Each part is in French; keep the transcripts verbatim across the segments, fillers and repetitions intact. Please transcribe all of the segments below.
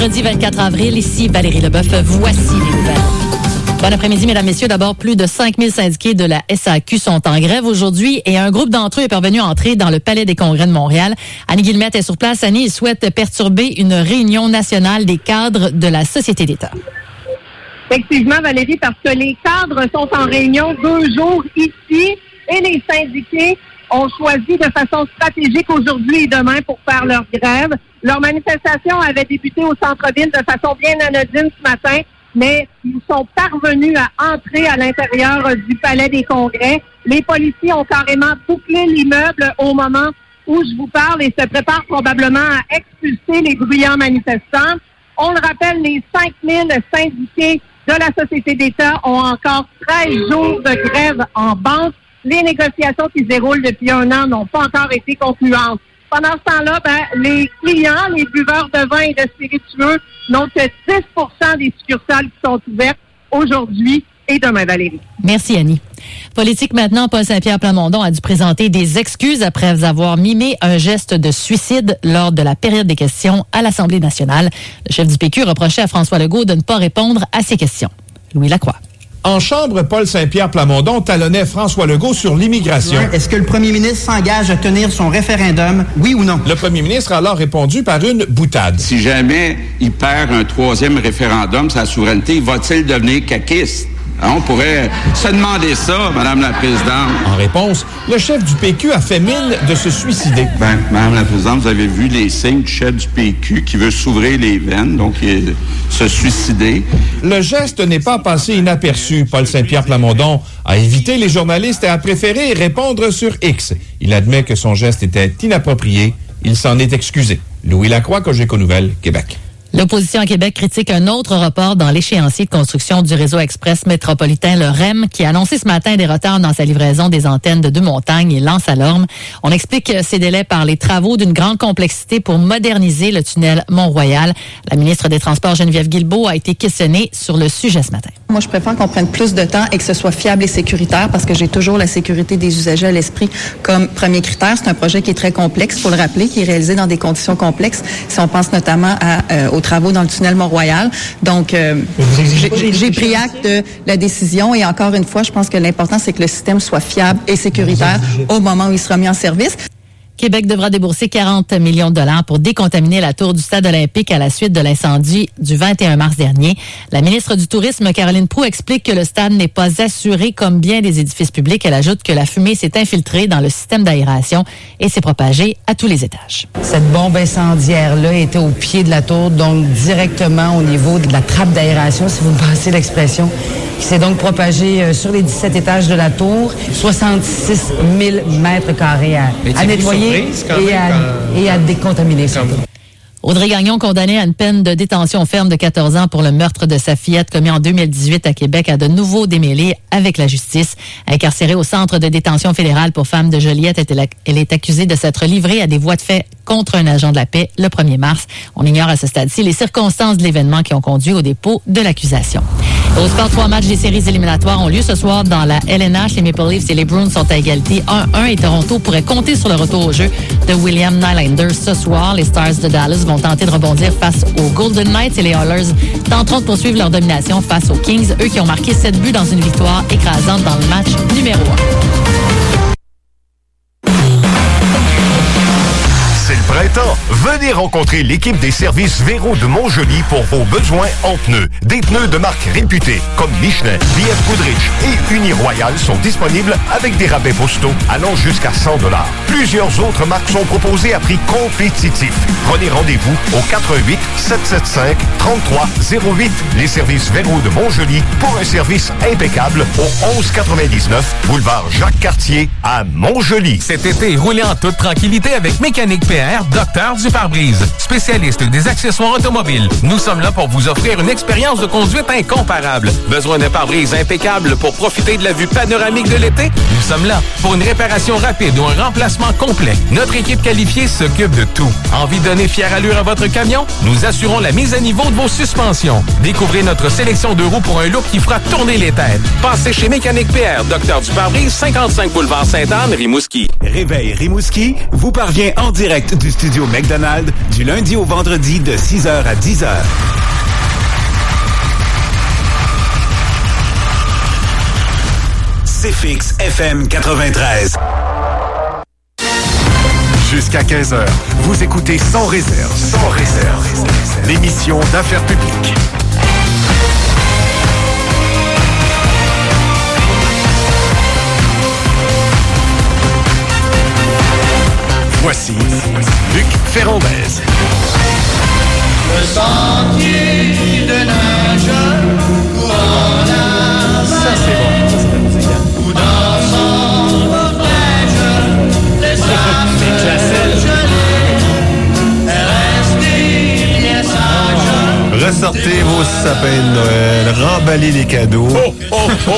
mercredi vingt-quatre avril. Ici Valérie Leboeuf. Voici les nouvelles. Bon après-midi, mesdames, messieurs. D'abord, plus de cinq mille syndiqués de la S A Q sont en grève aujourd'hui et un groupe d'entre eux est parvenu à entrer dans le Palais des Congrès de Montréal. Annie Guillemette est sur place. Annie, il souhaite perturber une réunion nationale des cadres de la Société d'État. Effectivement, Valérie, parce que les cadres sont en réunion deux jours ici et les syndiqués ont choisi de façon stratégique aujourd'hui et demain pour faire leur grève. Leur manifestation avait débuté au centre-ville de façon bien anodine ce matin, mais ils sont parvenus à entrer à l'intérieur du Palais des Congrès. Les policiers ont carrément bouclé l'immeuble au moment où je vous parle et se préparent probablement à expulser les bruyants manifestants. On le rappelle, les cinq mille syndiqués de la Société d'État ont encore treize jours de grève en banque. Les négociations qui se déroulent depuis un an n'ont pas encore été concluantes. Pendant ce temps-là, ben, les clients, les buveurs de vin et de spiritueux n'ont que dix pour cent des succursales qui sont ouvertes aujourd'hui et demain, Valérie. Merci, Annie. Politique maintenant, Paul Saint-Pierre Plamondon a dû présenter des excuses après avoir mimé un geste de suicide lors de la période des questions à l'Assemblée nationale. Le chef du P Q reprochait à François Legault de ne pas répondre à ses questions. Louis Lacroix. En chambre, Paul Saint-Pierre Plamondon talonnait François Legault sur l'immigration. Est-ce que le premier ministre s'engage à tenir son référendum, oui ou non? Le premier ministre a alors répondu par une boutade. Si jamais il perd un troisième référendum, sa souveraineté, va-t-il devenir caquiste? On pourrait se demander ça, Madame la Présidente. En réponse, le chef du P Q a fait mine de se suicider. Ben, Madame la Présidente, vous avez vu les signes du chef du P Q qui veut s'ouvrir les veines, donc il, se suicider. Le geste n'est pas passé inaperçu. Paul Saint-Pierre Plamondon a évité les journalistes et a préféré répondre sur X. Il admet que son geste était inapproprié. Il s'en est excusé. Louis Lacroix, Cogeco Nouvelles, Québec. L'opposition à Québec critique un autre report dans l'échéancier de construction du réseau express métropolitain, le R E M, qui a annoncé ce matin des retards dans sa livraison des antennes de Deux-Montagnes et Lens-à-Lorme. On explique ces délais par les travaux d'une grande complexité pour moderniser le tunnel Mont-Royal. La ministre des Transports, Geneviève Guilbeault, a été questionnée sur le sujet ce matin. Moi, je préfère qu'on prenne plus de temps et que ce soit fiable et sécuritaire parce que j'ai toujours la sécurité des usagers à l'esprit comme premier critère. C'est un projet qui est très complexe, il faut le rappeler, qui est réalisé dans des conditions complexes. Si on pense notamment à, euh, aux travaux dans le tunnel Mont-Royal. Donc, euh, j'ai, j'ai pris acte de la décision et encore une fois, je pense que l'important, c'est que le système soit fiable et sécuritaire au moment où il sera mis en service. Québec devra débourser quarante millions de dollars pour décontaminer la tour du Stade olympique à la suite de l'incendie du vingt et un mars dernier. La ministre du Tourisme, Caroline Proulx, explique que le stade n'est pas assuré comme bien des édifices publics. Elle ajoute que la fumée s'est infiltrée dans le système d'aération et s'est propagée à tous les étages. Cette bombe incendiaire-là était au pied de la tour, donc directement au niveau de la trappe d'aération, si vous me passez l'expression, qui s'est donc propagée sur les dix-sept étages de la tour, soixante-six mille mètres carrés à, à nettoyer. Et à, et à décontaminer ça. Audrey Gagnon, condamnée à une peine de détention ferme de quatorze ans pour le meurtre de sa fillette commis en deux mille dix-huit à Québec, a de nouveau démêlé avec la justice. Incarcérée au centre de détention fédérale pour femmes de Joliette, elle est accusée de s'être livrée à des voies de fait contre un agent de la paix le premier mars. On ignore à ce stade-ci les circonstances de l'événement qui ont conduit au dépôt de l'accusation. Au sport, trois matchs des séries éliminatoires ont lieu ce soir dans la L N H. Les Maple Leafs et les Bruins sont à égalité un un et Toronto pourrait compter sur le retour au jeu de William Nylander ce soir. Les Stars de Dallas vont tenter de rebondir face aux Golden Knights et les Oilers tenteront de poursuivre leur domination face aux Kings, eux qui ont marqué sept buts dans une victoire écrasante dans le match numéro un. C'est le printemps. Venez rencontrer l'équipe des services Véro de Montjoli pour vos besoins en pneus. Des pneus de marque réputée comme Michelin, B F Goodrich et Uniroyal sont disponibles avec des rabais postaux allant jusqu'à cent dollars. Plusieurs autres marques sont proposées à prix compétitif. Prenez rendez-vous au quatre un huit, sept sept cinq, trois trois zéro huit. Les services Véro de Montjoli pour un service impeccable au onze quatre-vingt-dix-neuf boulevard Jacques-Cartier à Montjoli. Cet été, roulez en toute tranquillité avec Mécanique P R, Docteur du pare-brise, spécialiste des accessoires automobiles. Nous sommes là pour vous offrir une expérience de conduite incomparable. Besoin d'un pare-brise impeccable pour profiter de la vue panoramique de l'été? Nous sommes là pour une réparation rapide ou un remplacement complet. Notre équipe qualifiée s'occupe de tout. Envie de donner fière allure à votre camion? Nous assurons la mise à niveau de vos suspensions. Découvrez notre sélection de roues pour un look qui fera tourner les têtes. Passez chez Mécanique P R, Docteur du pare-brise, cinquante-cinq boulevard Sainte-Anne, Rimouski. Réveil Rimouski vous parvient en direct du studio McDonald's McDonald's du lundi au vendredi de six heures à dix heures. C F X F M quatre-vingt-treize. Jusqu'à quinze heures, vous écoutez Sans réserve. Sans réserve. L'émission d'affaires publiques. Voici Luc Ferrandez. Le sentier de nageur courant la Ça, c'est bon. Ça, c'est la musique. Où dans son refuge, les sables gelés, restez bien sages. Ressortez vos sapins de Noël, remballez les cadeaux. Oh, oh,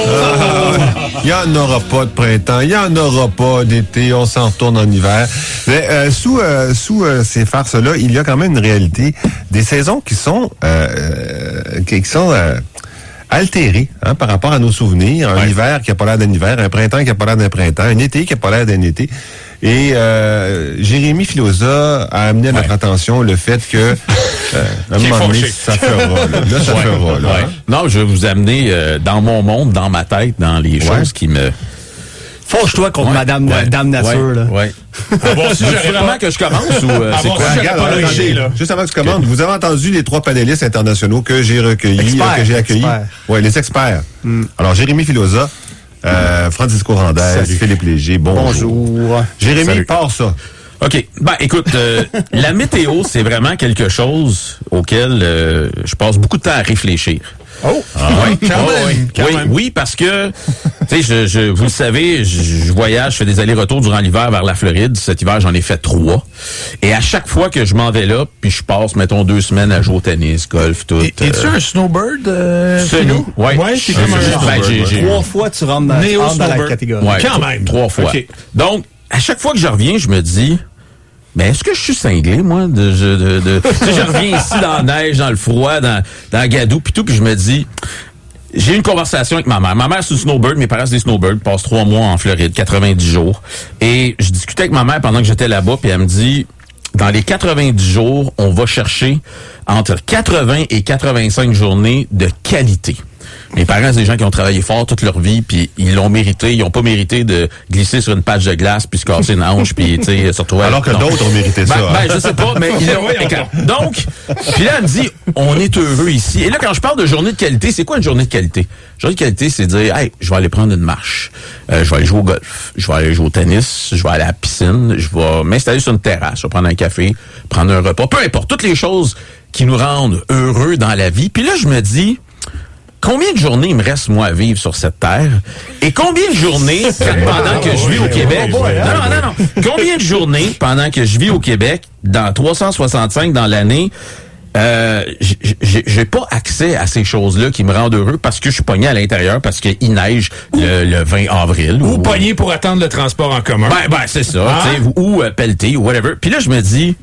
oh. Il n'y en aura pas de printemps, il n'y en aura pas d'été, on s'en retourne en hiver. Mais euh, sous euh, sous euh, ces farces-là, il y a quand même une réalité des saisons qui sont euh, qui sont euh, altérées hein, par rapport à nos souvenirs. Un ouais. hiver qui n'a pas l'air d'un hiver, un printemps qui n'a pas l'air d'un printemps, un été qui n'a pas l'air d'un été. Et euh, Jérémy Filosa a amené à notre ouais. attention le fait que euh, à un moment donné, ça fera. Là, là ça ouais. fera. Là, ouais. hein. Non, je vais vous amener euh, dans mon monde, dans ma tête, dans les ouais. choses qui me... Fâche-toi contre ouais. Madame ouais. Dame Nature. Ouais. Là. Ouais. Ah bon, si c'est vraiment que je commence ou euh, c'est bon, quoi? Regarde, alors, attendez, là. Juste avant que tu commandes, okay. vous avez entendu les trois panélistes internationaux que j'ai recueillis, euh, que j'ai accueillis. Oui, les experts. Mm. Alors, Jérémy Filosa, Euh, Francisco Randez, Salut. Philippe Léger, bonjour. Bonjour. Jérémy, Salut. Part ça. OK. Ben, écoute, euh, la météo, c'est vraiment quelque chose auquel euh, je passe beaucoup de temps à réfléchir. Oh! Ah, ouais. Quand oh, même, oui. quand oui, même. oui, parce que, tu sais, je, je, vous le savez, je, je voyage, je fais des allers-retours durant l'hiver vers la Floride. Cet hiver, j'en ai fait trois. Et à chaque fois que je m'en vais là, puis je passe, mettons, deux semaines à jouer au tennis, golf, tout. Et, euh, es-tu un snowbird? Euh, Semi. Oui. Ouais, c'est comme un ben, j'ai, j'ai, Trois fois, tu rentres dans, rentres dans la catégorie. Ouais, quand même. Trois fois. Okay. Donc, à chaque fois que je reviens, je me dis... Mais est-ce que je suis cinglé, moi? De, de, de, de... tu sais, je reviens ici dans la neige, dans le froid, dans, dans la gadoue, puis tout, puis je me dis... J'ai eu une conversation avec ma mère. Ma mère, c'est une snowbird. Mes parents, c'est des snowbirds. Passent trois mois en Floride, quatre-vingt-dix jours. Et je discutais avec ma mère pendant que j'étais là-bas, puis elle me dit... Dans les quatre-vingt-dix jours, on va chercher entre quatre-vingts et quatre-vingt-cinq journées de qualité. Mes parents, c'est des gens qui ont travaillé fort toute leur vie, puis ils l'ont mérité. Ils n'ont pas mérité de glisser sur une patch de glace, puis se casser une hanche, puis tu sais, se retrouver... Alors que non. d'autres ont mérité ça. Ben, ben je sais pas, mais ils l'ont... Donc, puis là, elle me dit, on est heureux ici. Et là, quand je parle de journée de qualité, c'est quoi une journée de qualité? Journée de qualité, c'est dire, hey, je vais aller prendre une marche, euh, je vais aller jouer au golf, je vais aller jouer au tennis, je vais aller à la piscine, je vais m'installer sur une terrasse, je vais prendre un café, prendre un repas, peu importe, toutes les choses qui nous rendent heureux dans la vie. Puis là, je me dis... Combien de journées il me reste, moi, à vivre sur cette terre? Et combien de journées, pendant que je vis au Québec... Non, non, non, non. Combien de journées, pendant que je vis au Québec, dans trois cent soixante-cinq dans l'année, euh, j'ai, j'ai pas accès à ces choses-là qui me rendent heureux parce que je suis pogné à l'intérieur, parce qu'il neige le, le vingt avril. Ou, ou pogné pour attendre le transport en commun. Ben, ben c'est ça. Ah? Ou euh, pelleté, ou whatever. Puis là, je me dis...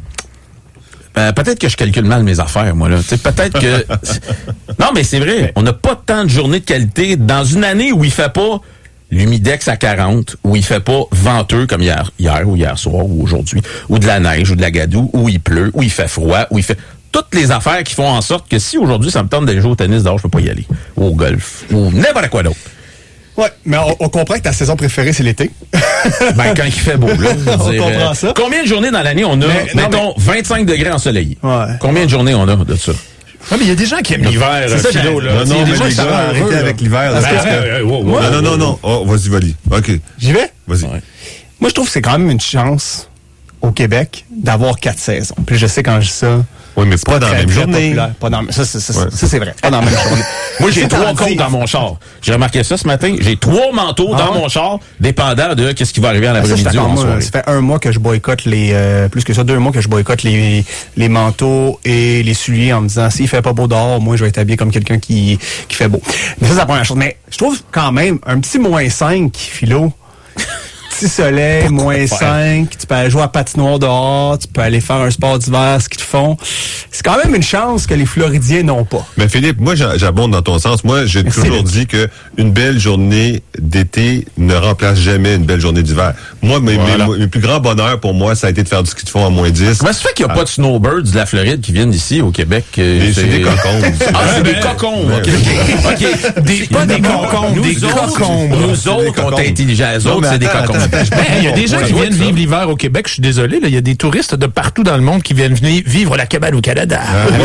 Euh, peut-être que je calcule mal mes affaires, moi, là. T'sais, peut-être que... Non, mais c'est vrai. On n'a pas tant de journées de qualité dans une année où il fait pas l'humidex à quarante, où il fait pas venteux comme hier, hier ou hier soir ou aujourd'hui, ou de la neige ou de la gadoue, où il pleut, où il fait froid, où il fait... Toutes les affaires qui font en sorte que si aujourd'hui ça me tente d'aller jouer au tennis, dehors, je peux pas y aller. Ou au golf. Ou n'importe quoi d'autre. Ouais, mais on, on comprend que ta saison préférée, c'est l'été. Ben, quand il fait beau, là. on dire, comprend euh, ça. Combien de journées dans l'année on a, mais, mettons, non, mais... vingt-cinq degrés ensoleillés? Ouais. Combien de journées on a de ça? Ouais, mais il y a des gens qui aiment l'hiver, c'est ça, Philo, là. Non, non, mais les gars, arrêtez avec l'hiver. Non, non, non, non. Oh, vas-y, vas-y. OK. J'y vais? Vas-y. Ouais. Moi, je trouve que c'est quand même une chance au Québec d'avoir quatre saisons. Puis je sais quand je dis ça... Oui, mais pas, pas dans la même journée. Pas dans, ça, ça, ça, ouais. ça, c'est vrai. Pas dans la même journée. Moi, j'ai trois côtes dans mon char. J'ai remarqué ça ce matin. J'ai trois manteaux ah, dans ouais. mon char, dépendant de qu'est-ce qui va arriver en après-midi ou en soirée. Ça fait un mois que je boycotte les... Euh, plus que ça, deux mois que je boycotte les, les manteaux et les souliers en me disant, s'il fait pas beau dehors, moi, je vais être habillé comme quelqu'un qui, qui fait beau. Mais ça, c'est la première chose. Mais je trouve quand même un petit moins cinq, Philo... petit soleil, Pourquoi moins cinq, tu peux aller jouer à patinoire dehors, tu peux aller faire un sport d'hiver, ce qu'ils te font. C'est quand même une chance que les Floridiens n'ont pas. Mais Philippe, moi, j'abonde dans ton sens. Moi, j'ai toujours dit que une belle journée d'été ne remplace jamais une belle journée d'hiver. Moi, mes, voilà. mes, mes plus grands bonheurs pour moi, ça a été de faire du ski de fond à moins dix. Comment ça fait qu'il n'y a ah. pas de snowbirds de la Floride qui viennent ici au Québec? C'est, c'est des cocons. Ah, c'est des cocons. OK, OK. okay. Des, pas des cocons, des cocons. Nous autres, on est intelligents. Les autres, c'est des cocons. Il y a des gens qui viennent vivre l'hiver au Québec. Je suis désolé, il y a des touristes de partout dans le monde qui viennent venir vivre la cabane au Canada.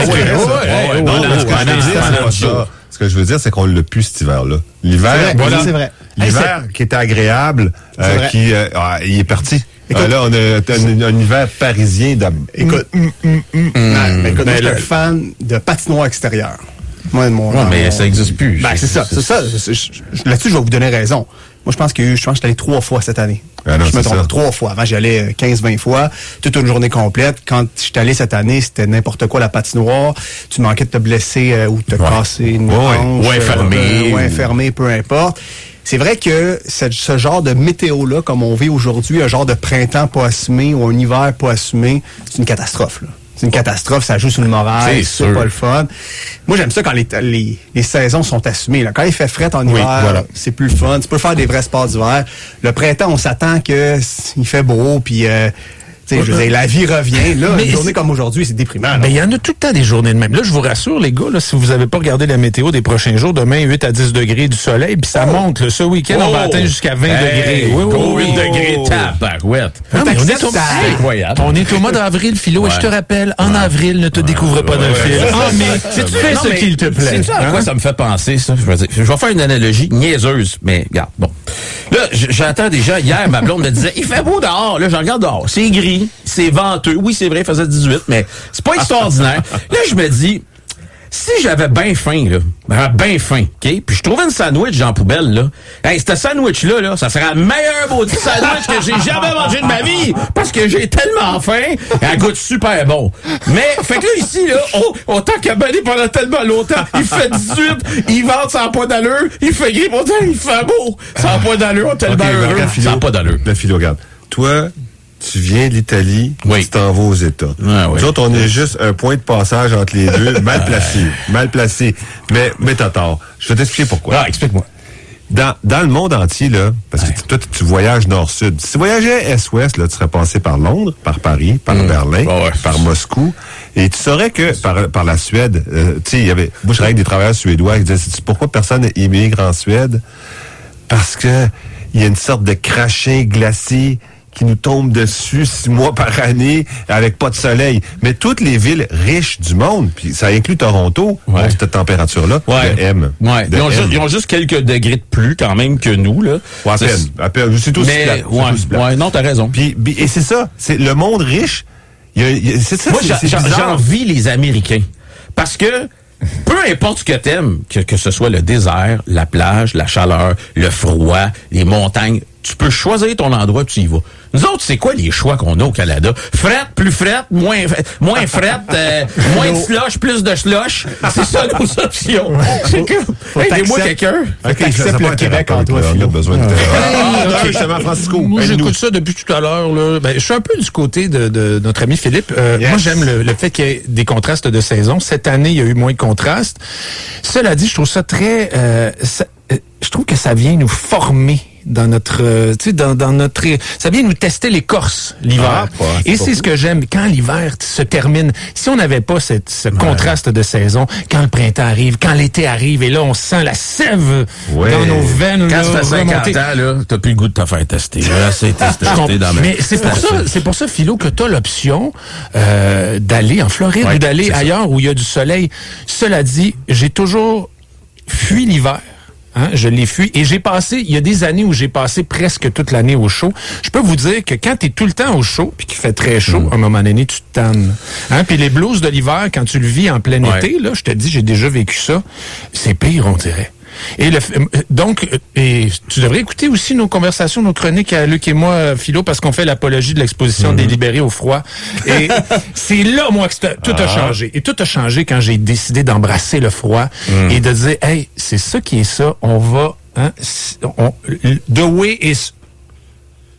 Ce que je veux dire, c'est qu'on l'a plus cet hiver-là. L'hiver, c'est vrai. Voilà. C'est vrai. L'hiver hey, qui était agréable, euh, vrai. qui euh, ah, il est parti. Écoute, euh, là, on a un, un, un hiver parisien. De... Écoute, mm, mm, mm, mm. Non, mais écoute, ben, moi, je suis le... fan de patinoire extérieur. Moi, mon, ouais, mais mon... ça n'existe plus. Ben, c'est ça, c'est ça. C'est, je, là-dessus, je vais vous donner raison. Moi, je pense que je pense que j'étais allé trois fois cette année. Ah non, je me trompe, trois fois. Avant, j'y allais quinze vingt fois, toute une journée complète. Quand j'étais allé cette année, c'était n'importe quoi la patinoire. Tu manquais de te blesser euh, ou de te ouais. casser une hanche. Ou enfermer. Euh, ou enfermer, peu importe. C'est vrai que ce, ce genre de météo-là, comme on vit aujourd'hui, un genre de printemps pas assumé ou un hiver pas assumé, c'est une catastrophe, là. C'est une catastrophe, ça joue sur le moral, c'est, c'est pas le fun. Moi, j'aime ça quand les, les, les saisons sont assumées. Là. Quand il fait fret en hiver, oui, voilà. c'est plus le fun. Tu peux faire des vrais sports d'hiver. Le printemps, on s'attend que il fait beau, puis euh, je veux dire, la vie revient. Là, mais une journée comme aujourd'hui, c'est déprimant. Mais il y en a tout le temps des journées de même. Là, je vous rassure, les gars, là, si vous n'avez pas regardé la météo des prochains jours, demain, huit à dix degrés du soleil, puis ça oh. monte. Là, ce week-end, oh. on va atteindre jusqu'à vingt hey, degrés. Oui, oui, oui. huit degrés, tabarouette. Ah, on, est au... c'est incroyable. On est au mois d'avril, Philo, ouais. et je te rappelle, en ouais. avril, ne te ouais. découvre pas d'un ouais. fil. Ah, mais si tu fais ce qu'il te plaît. C'est à quoi ça me fait penser, ça? Je vais dire, je vais faire une analogie niaiseuse, mais regarde, bon. Là, j'entends déjà, hier, ma blonde me disait, il fait beau dehors. Là, je regarde dehors. C'est gris, c'est venteux. Oui, c'est vrai, il faisait dix-huit, mais c'est pas extraordinaire. Là, je me dis, si j'avais bien faim, là, ben, bien faim, OK? Puis je trouvais une sandwich en poubelle, là. Hey, ce sandwich-là, là, ça serait le meilleur beau sandwich que j'ai jamais mangé de ma vie parce que j'ai tellement faim. Elle goûte super bon. Mais, fait que là, ici, là, oh, autant qu'à baler pendant tellement longtemps, il fait dix-huit, il vente sans pas d'allure, il fait gris, pourtant, il fait beau. Sans pas d'allure, on tellement okay, heureux. Sans pas d'allure. La philo, regarde. Toi, tu viens de l'Italie, oui. tu t'en vas aux États. Ah, oui. Nous autres, on est juste un point de passage entre les deux, mal placé, mal placé. Mais, mais t'as tort. Je vais t'expliquer pourquoi. Ah, explique-moi. Dans, dans le monde entier, là, parce que ouais. toi, tu voyages nord-sud. Si tu voyageais est-ouest, là, tu serais passé par Londres, par Paris, par mmh. Berlin, oh, ouais. par Moscou. Et tu saurais que par, par la Suède, euh, tu sais, il y avait, moi, je travaille avec des travailleurs suédois qui disaient, pourquoi personne immigre en Suède? Parce que il y a une sorte de crachin glacé qui nous tombe dessus six mois par année avec pas de soleil. Mais toutes les villes riches du monde, puis ça inclut Toronto, ouais. ont cette température-là, ouais. de M. Ouais. De ils, ont M. Juste, ils ont juste quelques degrés de plus quand même que nous, là. Ouais, à peine. À peine. C'est tout mais, plat, ouais, c'est tout ouais, non, t'as raison. Puis, et c'est ça, c'est le monde riche. Il y a, il y a, c'est ça, moi, c'est, c'est j'envie les Américains. Parce que peu importe ce que t'aimes, que, que ce soit le désert, la plage, la chaleur, le froid, les montagnes, tu peux choisir ton endroit, tu y vas. Nous autres, c'est quoi les choix qu'on a au Canada? Frette, plus frette, moins, moins frette, euh, moins de slush, plus de slush. C'est ça nos options. C'est que, aidez-moi quelqu'un. Ok, j'accepte le Québec en toi, Philo. besoin de ah, justement, Francisco. Moi, j'écoute ça depuis tout à l'heure, là. Ben, je suis un peu du côté de, de notre ami Philippe. Euh, yes. Moi, j'aime le, le fait qu'il y ait des contrastes de saison. Cette année, il y a eu moins de contrastes. Cela dit, je trouve ça très, euh, ça, euh, je trouve que ça vient nous former dans notre, euh, tu sais, dans, dans notre, ça vient nous tester l'écorce l'hiver. Ah, et c'est, c'est ce que j'aime quand l'hiver se termine. Si on n'avait pas cette, ce ouais. contraste de saison, quand le printemps arrive, quand l'été arrive, et là on sent la sève ouais. dans nos veines. Quand tu fais cinquante ans, là, t'as plus le goût de te faire tester. Là, c'est testé dans ma... Mais c'est pour ça, c'est pour ça, Philo, que t'as l'option euh, d'aller en Floride ouais, ou d'aller ailleurs ça. Où il y a du soleil. Cela dit, j'ai toujours fui l'hiver. Hein, je l'ai fui et j'ai passé, il y a des années où j'ai passé presque toute l'année au chaud. Je peux vous dire que quand t'es tout le temps au chaud puis qu'il fait très chaud, mmh. à un moment donné, tu te tannes. Hein, puis les blues de l'hiver, quand tu le vis en plein ouais. été, là, je te dis, j'ai déjà vécu ça, c'est pire, on dirait. Et le, donc, et tu devrais écouter aussi nos conversations, nos chroniques à Luc et moi, Philo, parce qu'on fait l'apologie de l'exposition mmh. des libérés au froid. Et c'est là, moi, que tout ah. a changé. Et tout a changé quand j'ai décidé d'embrasser le froid mmh. et de dire, hey, c'est ça qui est ça, on va, hein, on, the way is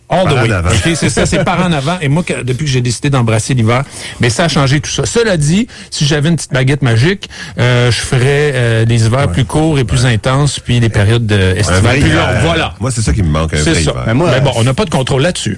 All the Par way. en avant. OK, c'est ça, c'est par en avant. Et moi, que- depuis que j'ai décidé d'embrasser l'hiver, mais ça a changé tout ça. Cela dit, si j'avais une petite baguette magique, euh, je ferais euh, les hivers plus courts et plus intenses, puis les périodes de Un estivales vrai plus hiver. longues. Voilà. Moi, c'est ça qui me manque, un C'est vrai ça. hiver. Ben, moi, Mais bon, on n'a pas de contrôle là-dessus.